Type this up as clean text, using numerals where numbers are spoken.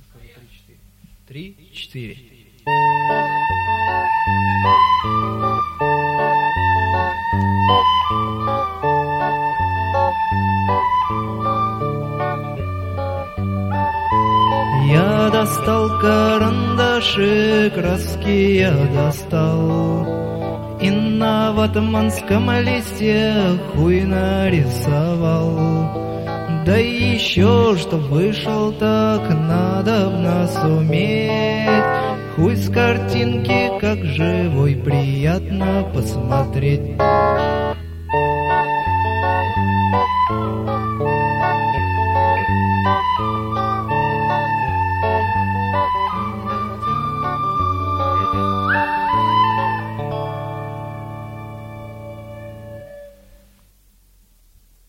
3, 4. Я достал карандаши, краски я достал, и на ватманском листе хуй нарисовал. Да еще, чтоб вышел так, надо б нас уметь. Хуй с картинки, как живой, приятно посмотреть.